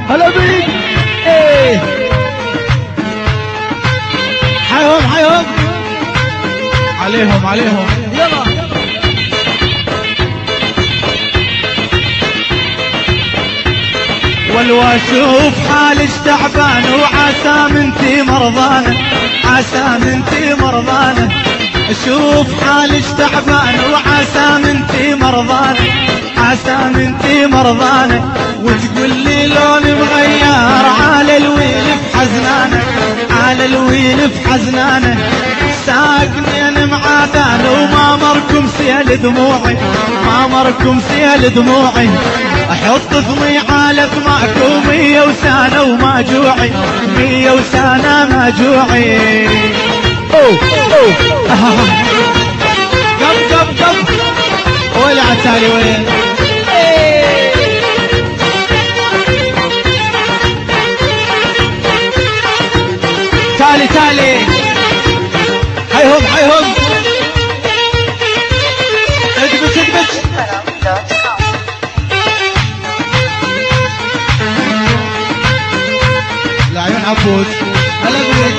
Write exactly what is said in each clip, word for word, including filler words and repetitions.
هلا بيك. ايه حيهم حيهم عليهم عليهم يلا. ولو اشوف حالك تعبان وعسى منتي مرضانه، عسى منتي مرضانه، اشوف حالك تعبان وعسى منتي مرضانه، عسى منتي مرضانه، وتقول لي لون مغير على الويل بحزنانه، على الويل بحزنانه، ساكنين معادان وما مركم سيل دموعي، ما مركم سيل دموعي، احط ثمي على ثماكم مية وسنة وما جوعي، مية وسنة ما جوعي. اوه اوه قب قب قب ولا عتالي وين. تالي تالي حيهم حيهم ادبس ادبس. العيون عبود هلا بيك.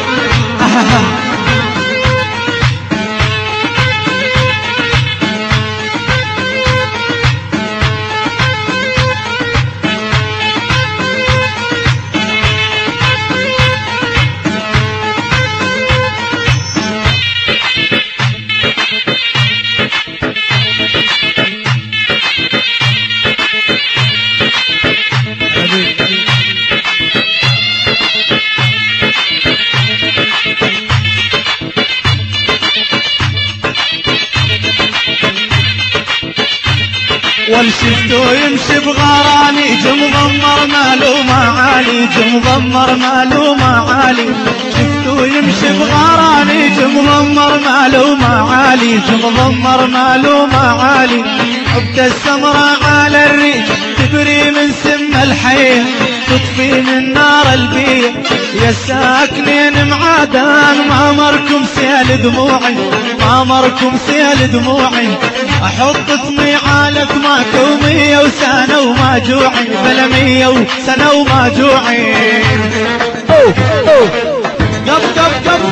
والشفتو يمشي بغراني جمضمر مالو معالي، جمضمر مالو معالي، شفتو يمشي بغراني جمضمر مالو معالي، جمضمر مالو معالي، حبت السمرة على الريش تبري من سم الحيه، تطفي من نار البيه، يا ساكنين معادان ما مركم سيل دموعي، ما مركم سيل دموعي، احط ثمي على ثماكم مية وسنة وما جوعي، بلا مية وسنة وما جوعي. اوه اوه قب قب قب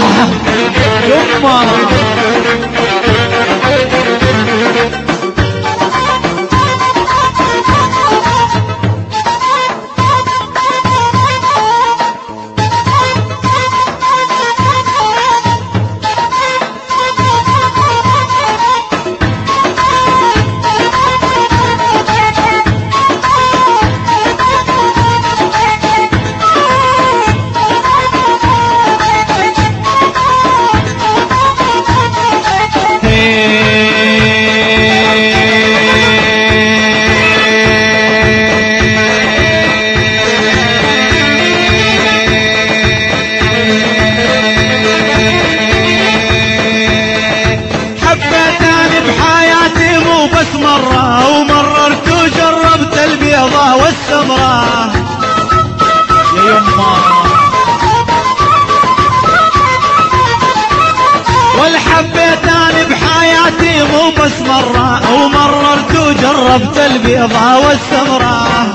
يما مرة ومررت وجربت البيضة والسمراء يا يما، والحبيتاني بحياتي مو بس مرة ومررت وجربت البيضة والسمراء،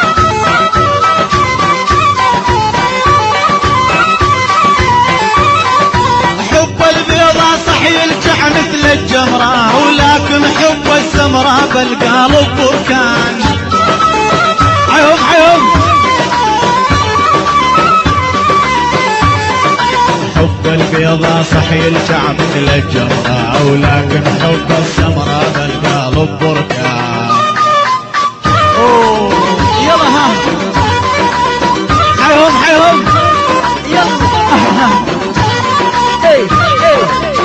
حب البيضة صح يلجع مثل الجمرة، ولكن حب السمراء بالقلب بركان. حيهم حيهم حب البيضة صح يلجع مثل الجمرة، ولكن حب السمراء بالقلب بركان. اوه يلا ها حيهم حيهم يلا. ايه ايه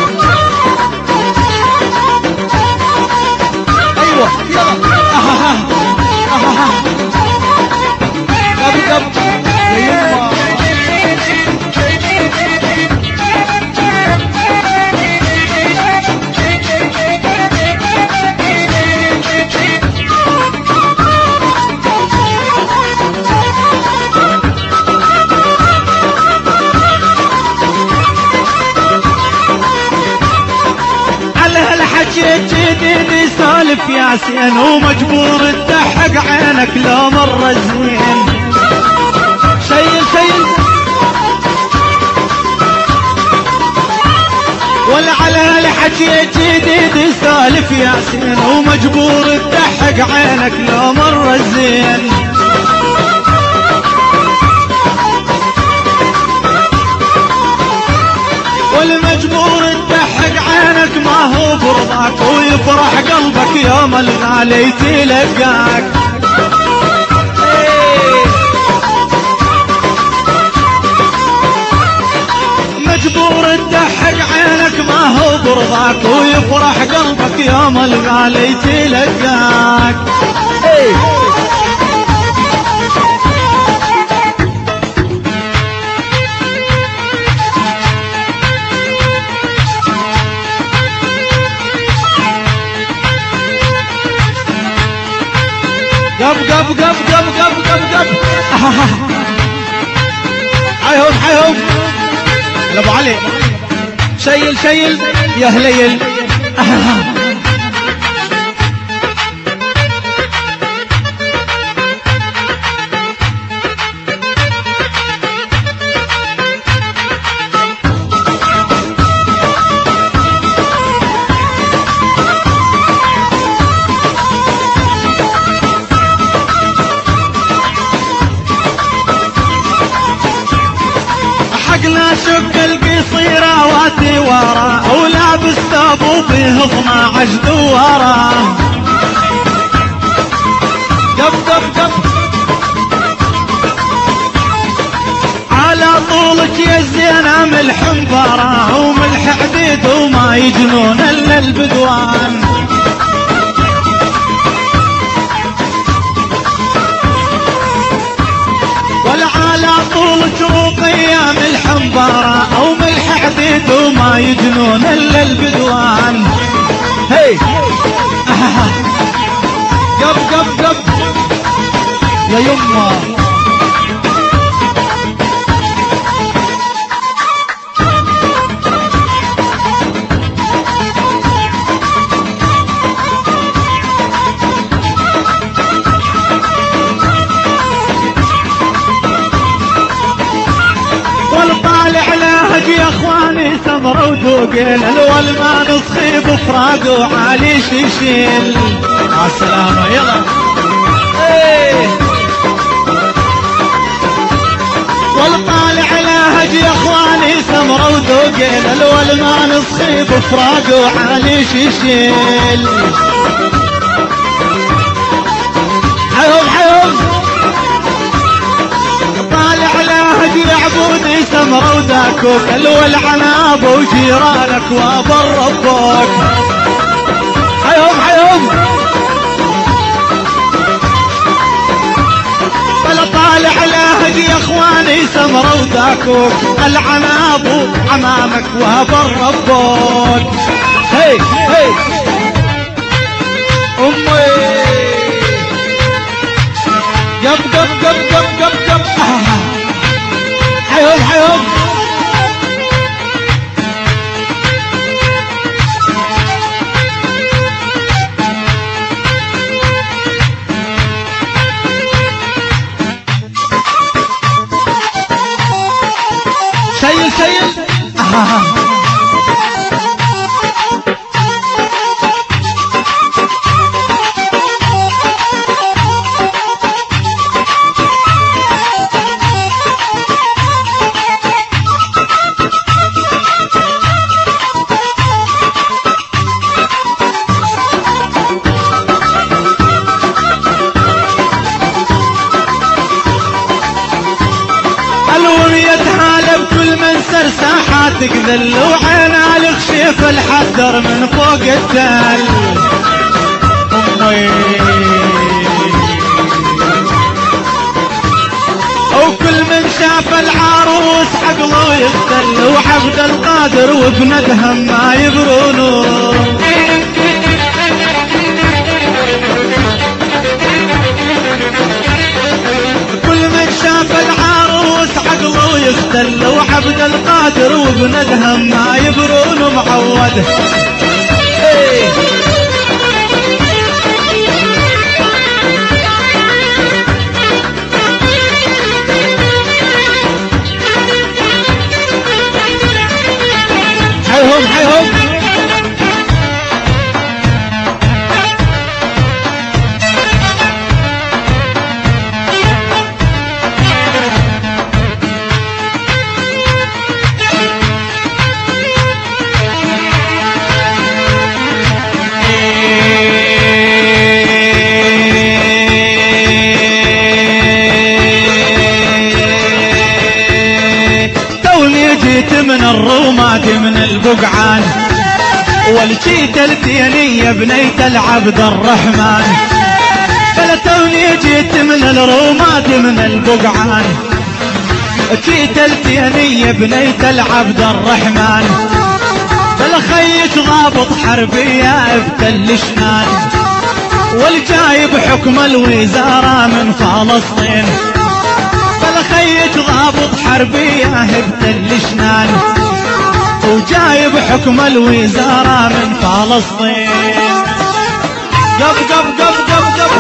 ايوه يلا اها اها قبل قبل يا يما. جديد سالف يا سين ومجبور تحق عينك لو مر زين، طولك يا جديد سالف ياسين، ومجبور تضحك عينك لو مر الزين. والمجبور تضحك عينك ما هو برضاك، ويفرح قلبك يوم الغالي تلقاك. مجبور تضحك عينك ما هو برضاك، ويفرح قلبك يوم الغالي تلقاك. قب قب قب قب قب قب قب حيهم حيهم يا ابو علي، شيل شيل يا هليل. لا شق القصيرة واتي ورا، ولابس ثوب وفيه اثنا عشر دوارة. قب قب قب على طولك يا الزينة ملح مبارة، وملح حديد وما يجنون الا البدوان. والعالى طولك رقية ملح مبارة، او ملح حديد وما يجنون الا البدوان. هي قب قب قب يا يمه. يا اخواني سمرة وذوقين، الول ما نصخي بفراق وعالي شيشيل. عالسلامة يلا. ايه والطالع لهج يا اخواني سمرة وذوقين، الول ما نصخي بفراق وعالي شيشيل. حيهم حيهم طالع لهج يا عبودي سمرة وداكوك، الول عناب وجيرانك وابر ربوك. حيهم حيهم بلا طالع لهج يا اخواني سمرة وداكوك، العناب وعمامك وابر ربوك. هي هي امي قب قب قب قب قب قب حيهم حيهم شيل شيل. ساحاتك ذل وعينا الخشيف الحذر من فوق التل. وكل من شاف العروس عقله يختل، وحفد القادر وبندهم ما يبرونه. كل من شاف العروس عقله يختل، وحفد القادر وبندهم ما يبرون معود. ايه حيهم حيهم الرومات من البقعان، والجيت الثانية بنيت العبد الرحمن. بل توني جيت من الرومات من البقعان، جيت الثانية بنيت العبد الرحمن. بل خيت ضابط حربية ابتل شنان، والجايب حكم الوزارة من فلسطين. بل خيت ضابط حربية ابتل شنان، وجايب حكم الوزارة من فلسطين. قب قب قب قب قب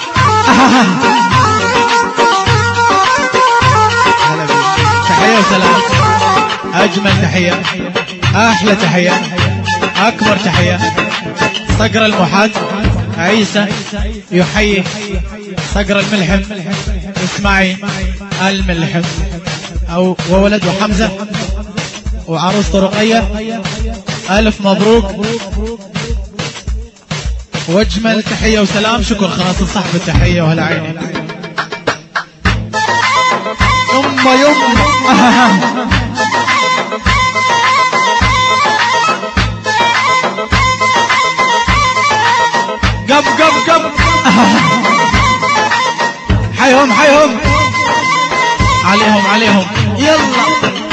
تحية وسلام، أجمل تحية، أحلى تحية، أكبر تحية. صقر المحاط عيسى يحيي صقر الملحم إسماعيل الملحم، أو وولده حمزة وعروسته رقية. ألف مبروك واجمل تحية وسلام. شكر خاص صاحب التحية وهلا عيني. يما يما قب قب قب حيهم حيهم عليهم عليهم يلا.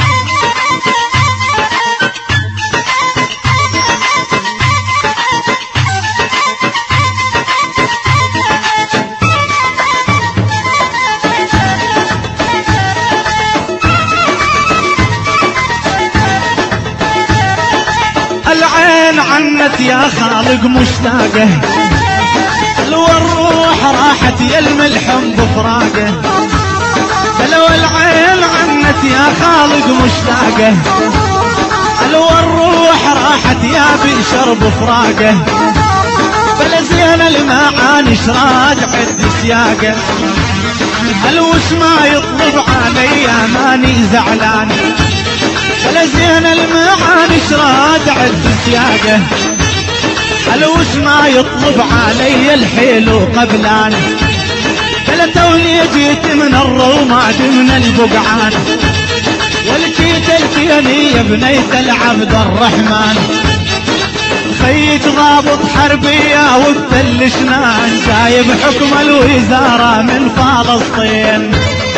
العين عنت يا خالق مشتاقه، لو الروح راحت يا الملحم بفراقه. لو العين عنت يا خالق مشتاقه، لو الروح راحت يا بشر بفراقه. بلا زين المعاني شراج عد سياقه، الوش ما يطلب علي ماني زعلان. بلا زين المعاني شراج عد سياقه، الوش ما يطلب علي الحيل قبلان. بلا توني جيت من الرومات من البقعان، والجيت الثانية بنيت العبد الرحمن. خيت ضابط حربية وبتل شنان، جايب حكم الوزارة من فلسطين.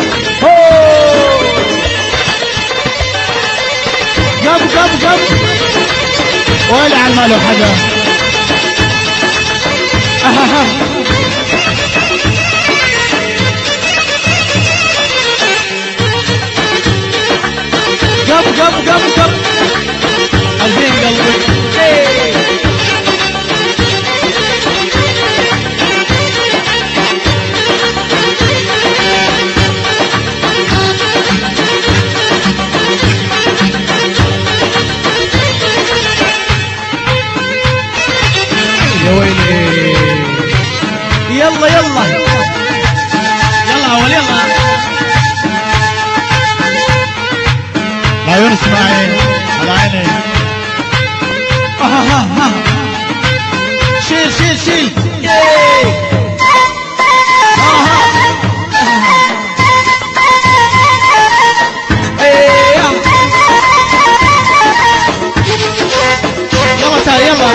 قب قب قب ولا على المال حدا. قب قب قب قب عزيز قلبي. يا ويلي يلا يلا يلا اول يلا عيون اسماعيل على عيني. شيل شيل شيل يلا تعال يلا.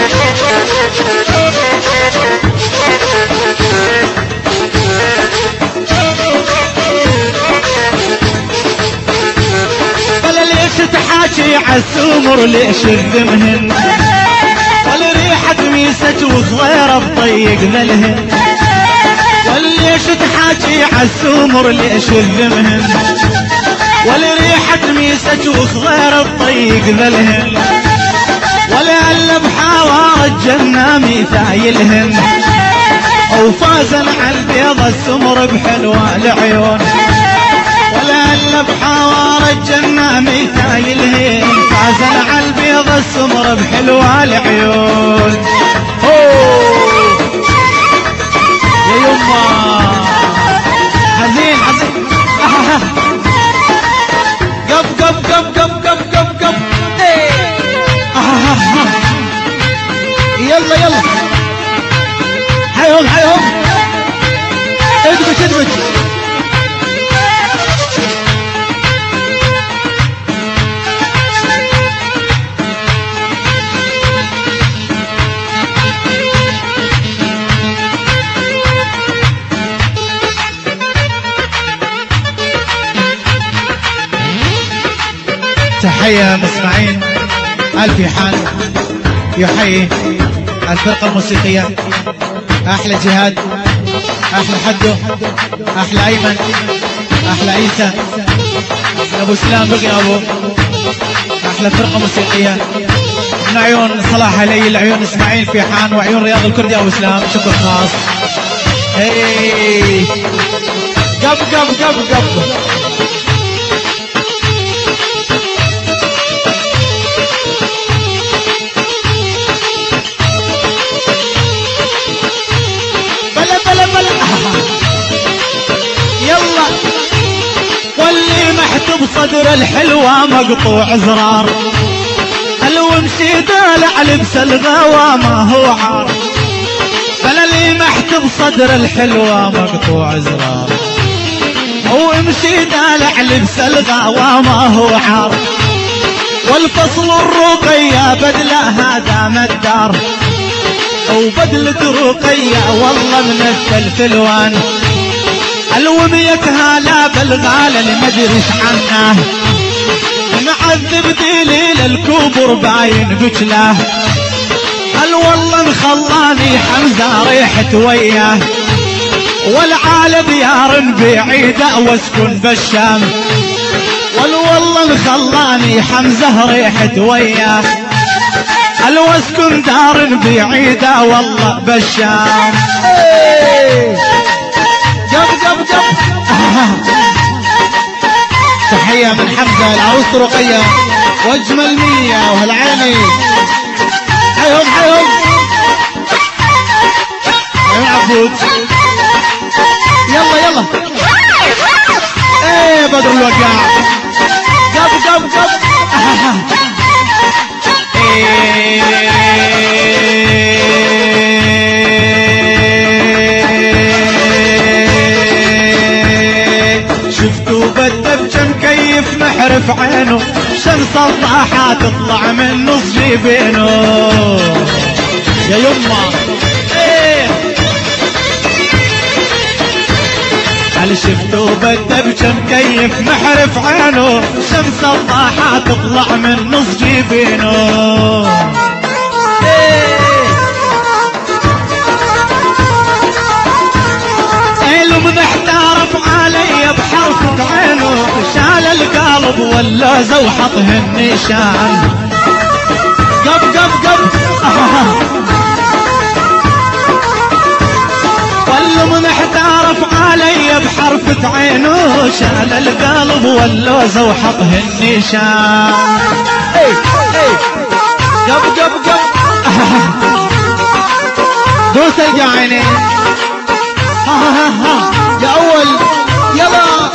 بلا ليش تحاكي عالسمر ليش الذمهن، ولا ريحة ميسة وصغيرة بطيق ذلهن. وليش تحاكي عالسمر ليش الذمهن، ولا ريحة ميسة وصغيرة بطيق ذلهن. ولا الا بحوار الجنة ميثايلهن، وفازن عالبيض السمر بحلوة العيون. ولا الا بحوار الجنة ميثايلهن، فازن عالبيض السمر بحلوة العيون. يا يما حزين حزين. قب قب قب قب قب قب قب يلا يلا حيهم حيهم ادبت ادبت. تحية اسماعيل الفيحان يحيي الفرقة الموسيقية. احلى جهاد، احلى حدو، احلى ايمن، احلى عيسى، ابو سلام بقي ابو. احلى فرقة موسيقية من عيون صلاح علي لعيون اسماعيل فيحان وعيون رياض الكردي ابو سلام. شكر خاص. هي قب قب قب قب بلا بلا بلا يلا. واللي محتب صدر الحلوة مقطوع زرار، الومشي دالع لبس الغوا ما هو عار. بلا اللي محتب صدر الحلوة مقطوع زرار، وامشي دالع لبس الغوا ما هو عار. والفصل الرقية بدله هذا مدار، وبدلة رقية والله من الثلث الوان. الوميك هلا بالغالة اللي مدريش عنه، معذب دليل الكبر باين بجله. هل والله مخلاني حمزة ريحت وياه، والعال ديار بعيدة واسكن بالشام. والله مخلاني حمزة ريحت وياه، الواسكن دار بعيدة والله بالشام. جب جب جب تحية من حمزة العروس رقية واجمل مية وهالعيني. حيهم حيهم حيهم عبود. يلا يلا ايه بدر الوقاع. قب قب قب شفتوا بدب كم كيف محرف عينه، شمس الضاحة تطلع من نص جبينه. يا يما ايه هل شفتوا بدب كم كيف محرف عينه، شمس الضاحة تطلع من نص جبينه. محتارف علي بحرفة عينه، شال القلب واللوزة وحطه النشان. قب قب قب والله محتارف علي بحرفة عينه، شال القلب واللوزة وحطه النشان. اي اي قب قب قب دوس القاعدين. ها ها ها يا اول يلا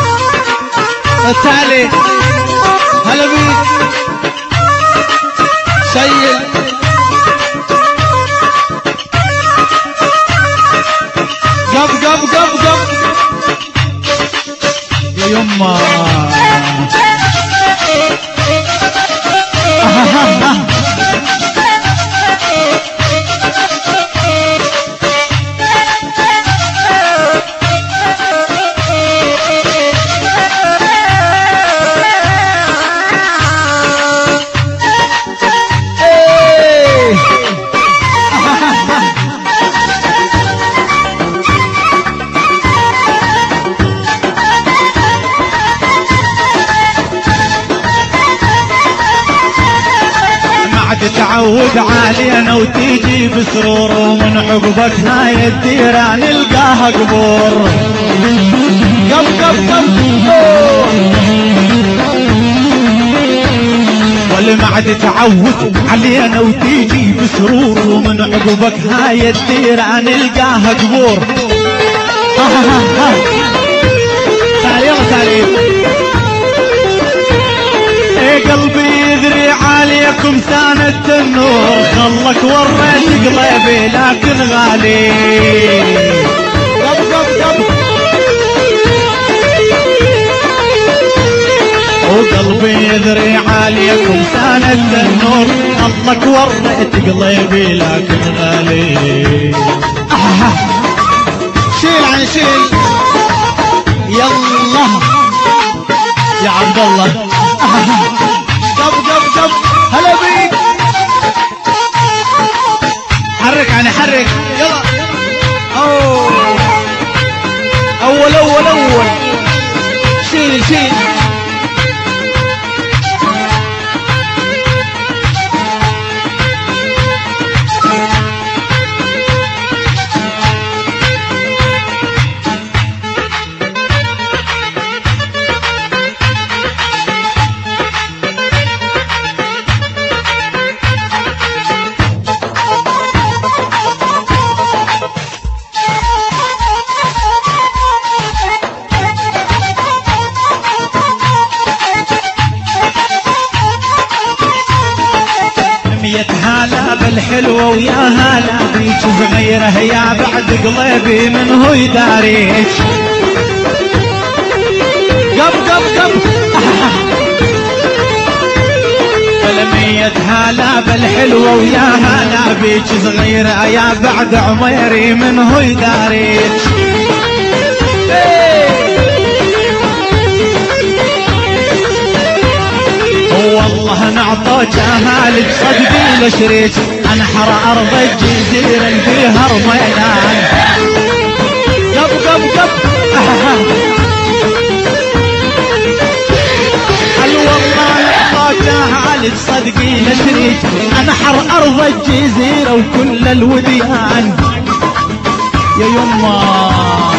التالي هلا بيك شيل. قب قب قب قب يا يما. تعود علينا وتيجي بسرور، ومن عقبك هاي الديرة نلقاها قبور. قب قب قب والمعد تعود علينا وتيجي بسرور، ومن عقبك هاي الديرة نلقاها قبور. ها ها ها تعال يلا تعال. ايه قلبي يدري عليكم ساند النور، خلك وريت قلبي لكن غالي. قب قب قب وقلبي يدري عليكم ساند النور، خلك وريت قلبي لكن غالي. آه. شيل عن شيل يلا يا عبد الله. آه. حرك يعني حرك يلا. أوه. اول اول اول شيل شيل. هلا بالحلوة ويا هلا بيك بغيره يا بعد قلبي من هو يداريك. قب قب قب المية هلا بالحلوة ويا هلا بيك صغيرة يا بعد عميري من هو يداريك. والله نعطوك اهالك صدقي لشريك انحر ارض الجزيره اللي فيها رميلان. قب قب قب قال والله نعطوك اهالك صدقي لشريك انحر ارض الجزيره وكل الوديان. يا يما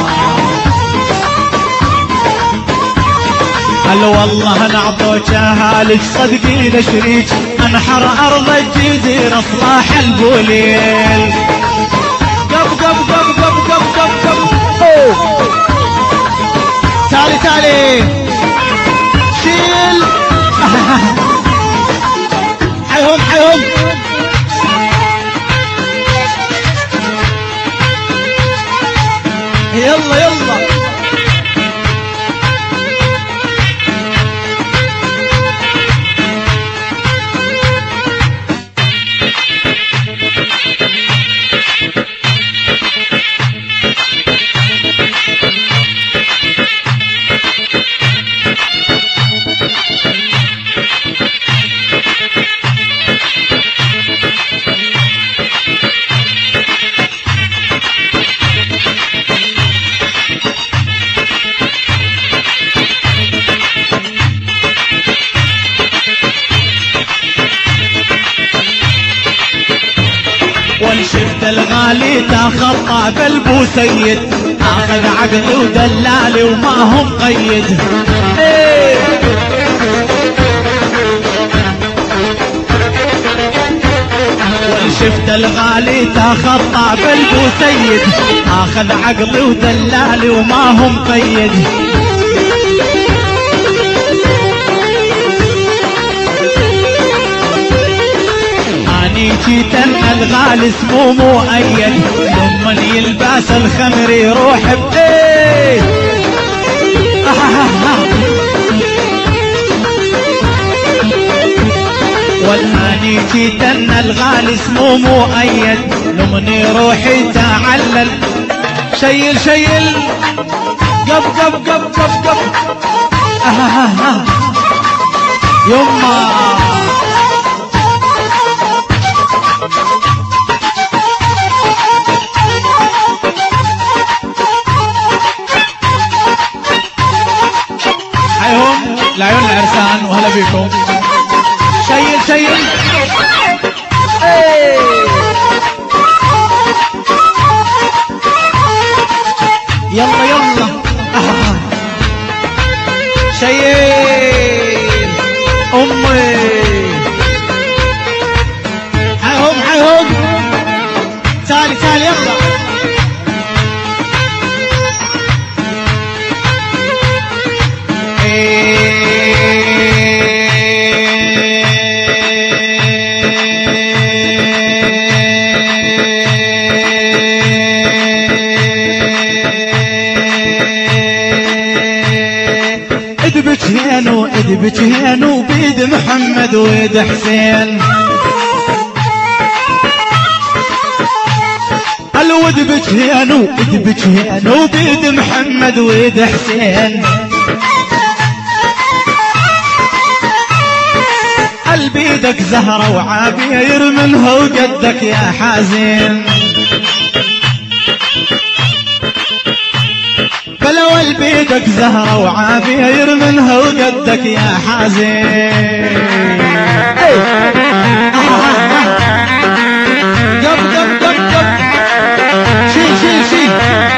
قال والله نعطوك اهالك صدقي لشريك انحر ارض الجزيره صلاح البوليل. قب قب قب قب قب قب قب تالي تالي شيل. حيهم حيهم يلا يلا. شفت الغالي تخطى بالبو سيد اخذ عقدي ودلالي وما هم قيد. ايه شفت الغالي تخطى بالبو سيد اخذ عقدي ودلالي وما هم قيد. جيت ان الغالي اسمه مؤيد لمن يلبس الخمر يروح بايه. والاني جيت ان الغالي اسمه مؤيد لمن يروح يتعلل. شيل شيل قب قب قب قب قب يما العيون العرسان وهلا بيكم. شيل شيل ايه. يلا يلا آه. شيل امي حيهم حيهم تالي تالي يلا. بجهينو إذ بجهينو بيد محمد ويد حسين. الود بجهينو إذ بجهينو بيد محمد ويد حسين. البيت بيدك زهرة وعابير منها وقدك يا حزين فلو بيدك زهرة وعابير منها وقدك يا حزين قب قب قب قب شيل شيل شيل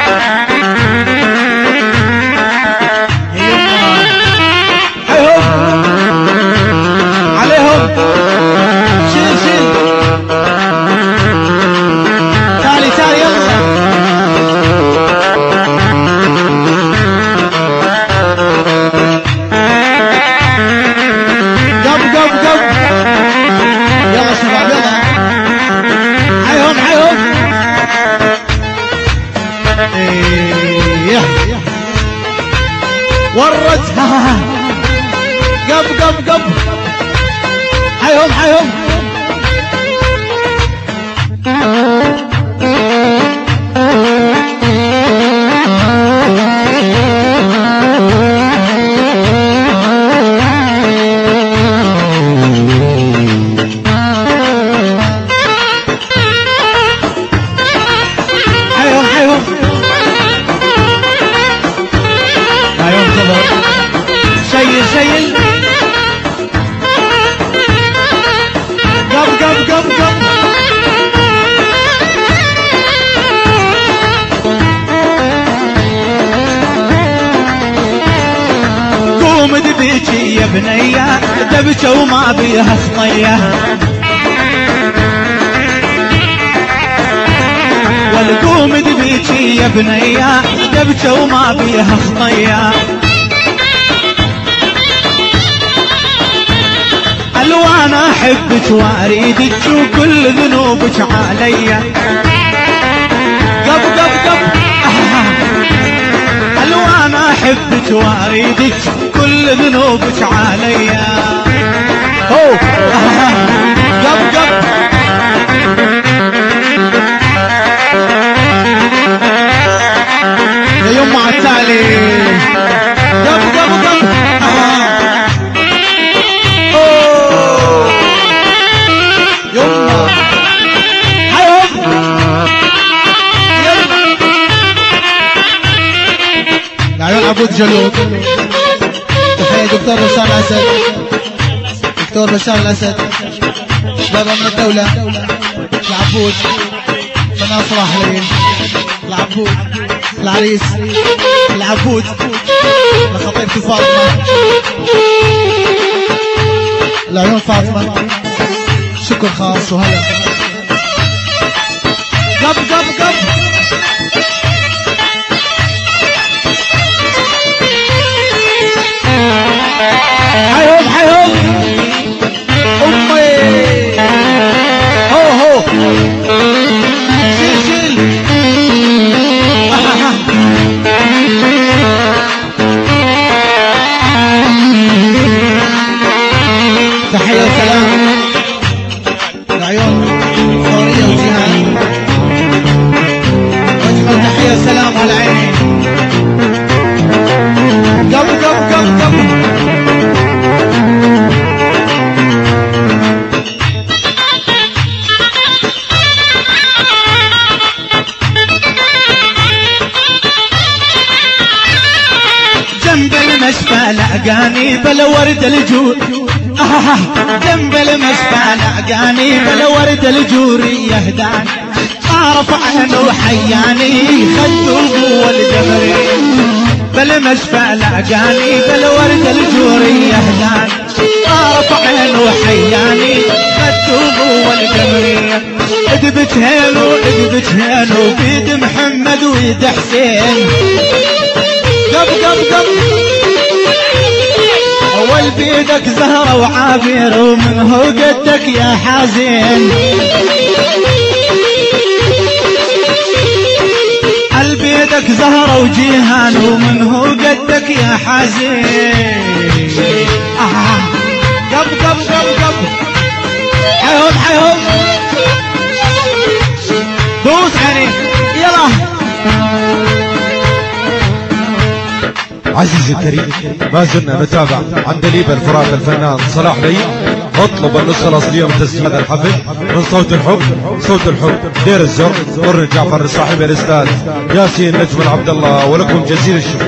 عليهم شيل شيل تالي تالي يلا قب قب قب يلا شباب يلا حيهم حيهم ايه ورتها قب قب قب حيهم حيهم شيل شيل قب قب قب قب قوم دبيجي يا بنية دبجة وما بيها خطية والقوم دبيجي يا بنية دبجة وما بيها خطية الوانا احبك واريدك وكل ذنوبك عليا قب قب قب الوانا احبك واريدك كل ذنوبك عليا هو قب قب يا يوم مع التالي قب قب قب يما حيهم العيون عبود جلود تحية دكتور بشار الأسد دكتور بشار الأسد بابا من الدولة العبود فنان صلاح ليل العبود العريس العبود لخطيبتي فاطمة العيون فاطمة شكر خاص وهلا قب قب قب حيهم حيهم امي هو هو شيل شيل تحية وسلام العيون ثورية وجهاد واجمل تحية وسلام على عيني قب قب قب قب جنب المشفى لقاني بلا ورد الجود آه جنب المشفى لقاني بلا ورد الجوري يهداني اعرف عنه حياني خدوا جوا الجمري بالمشفى لقاني بلا ورد الجوري يهداني اعرف عنه حياني خدوا جوا الجمري ادبت هينو ادبت هينو بيد محمد ويد حسين قب قب قب اول بيدك زهرة وعابر ومنه قدك يا حزين البيدك زهرة وجيهان ومنه قدك يا حزين آه. قب قب قب قب حيهم حيهم دوس عيني يلا عزيزي الكريم، ما زلنا نتابع عندليب الفرات الفنان صلاح لي. اطلب النسخة الأصلية من تسجيل هذا الحفل من صوت الحب، صوت الحب دير الزر قرن جعفر صاحب الأستاذ ياسين نجم عبد الله، ولكم جزيل الشكر.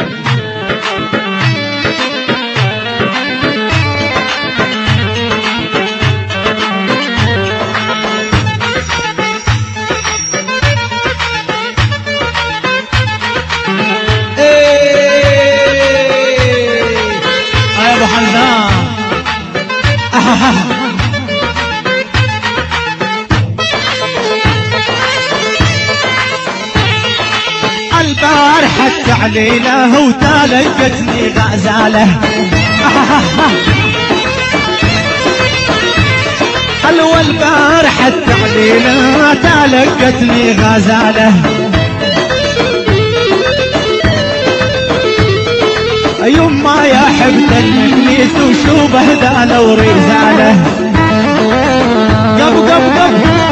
البارحة التعليلة وتلقتني غزالة، حلوة البارحة التعليلة تلقتني غزالة، يما يا حبة المكنيس وشو بهدالة ورزالة، قب قب قب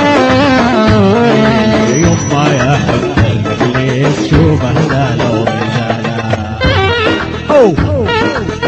يما يا حبة المكنيس شو بهدالة ورزالة. أوه